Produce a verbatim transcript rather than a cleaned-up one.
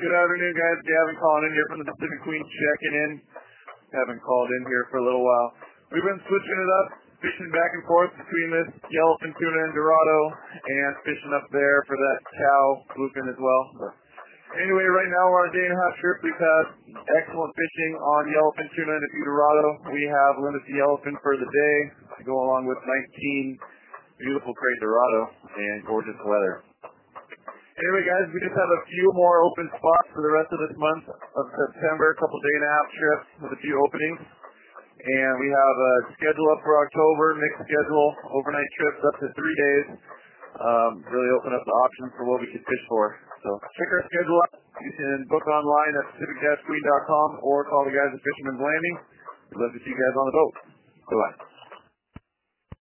Good afternoon, guys. Gavin calling in here from the Pacific Queen, checking in. Haven't called in here for a little while. We've been switching it up, fishing back and forth between this yellowfin tuna and Dorado, and fishing up there for that cow bluefin as well. But anyway, right now we're on a day and a half trip. We've had excellent fishing on yellowfin tuna and a few Dorado. We have limited yellowfin for the day to go along with nineteen beautiful crate Dorado and gorgeous weather. Anyway, guys, we just have a few more open spots for the rest of this month of September, a couple day and a half trips with a few openings. And we have a schedule up for October, mixed schedule, overnight trips up to three days. Um, really open up the options for what we can fish for. So check our schedule out. You can book online at pacific queen dot com or call the guys at Fisherman's Landing. We'd love to see you guys on the boat. Bye-bye.